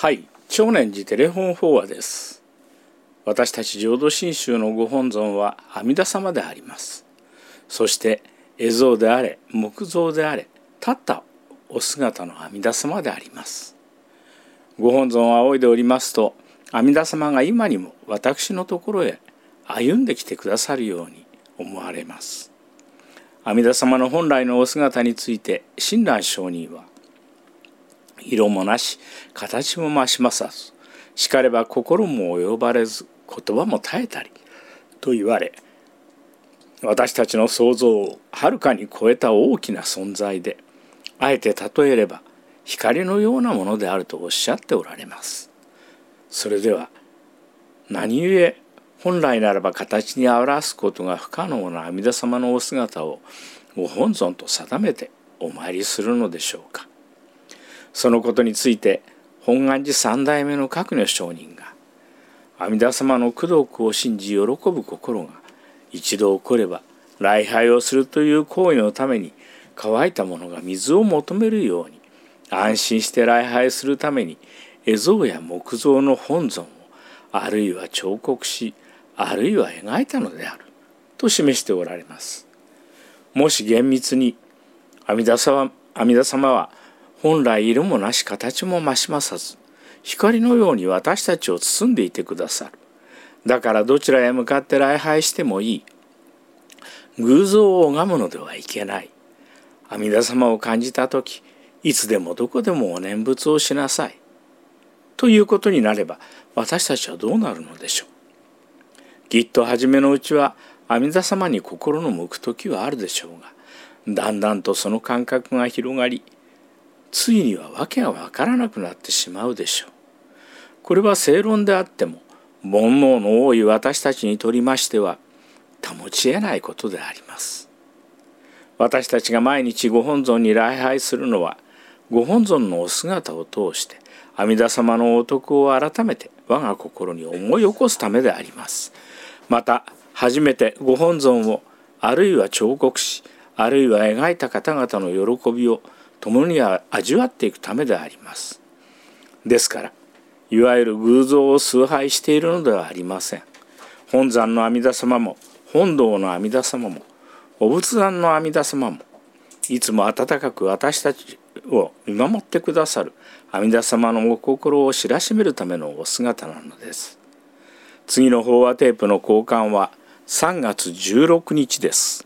はい、長年寺テレフォン法話です。私たち浄土真宗のご本尊は阿弥陀様であります。そして絵像であれ木像であれ立ったお姿の阿弥陀様であります。ご本尊を仰いでおりますと、阿弥陀様が今にも私のところへ歩んできてくださるように思われます。阿弥陀様の本来のお姿について親鸞上人は、色もなし形も増しまさず、しかれば心も及ばれず言葉も絶えたりと言われ、私たちの想像をはるかに超えた大きな存在で、あえて例えれば光のようなものであるとおっしゃっておられます。それでは何故本来ならば形に表すことが不可能な阿弥陀様のお姿をご本尊と定めてお参りするのでしょうか。そのことについて本願寺三代目の覚如上人が、阿弥陀様の功徳を信じ喜ぶ心が一度起これば礼拝をするという行為のために、乾いたものが水を求めるように安心して礼拝するために絵像や木像の本尊をあるいは彫刻し、あるいは描いたのであると示しておられます。もし厳密に阿弥陀様は本来色もなし形も増しまさず、光のように私たちを包んでいてくださる。だからどちらへ向かって礼拝してもいい。偶像を拝むのではいけない。阿弥陀様を感じたとき、いつでもどこでもお念仏をしなさい。ということになれば、私たちはどうなるのでしょう。きっと初めのうちは阿弥陀様に心の向く時はあるでしょうが、だんだんとその感覚が広がり、ついにはわけがわからなくなってしまうでしょう。これは正論であっても、煩悩の多い私たちにとりましては保ち得ないことであります。私たちが毎日ご本尊に礼拝するのは、ご本尊のお姿を通して阿弥陀様のお徳を改めて我が心に思い起こすためであります。また初めてご本尊をあるいは彫刻し、あるいは描いた方々の喜びを共に味わっていくためであります。ですからいわゆる偶像を崇拝しているのではありません。本山の阿弥陀様も本堂の阿弥陀様もお仏壇の阿弥陀様も、いつも温かく私たちを見守ってくださる阿弥陀様のお心を知らしめるためのお姿なのです。次の法話テープの交換は3月16日です。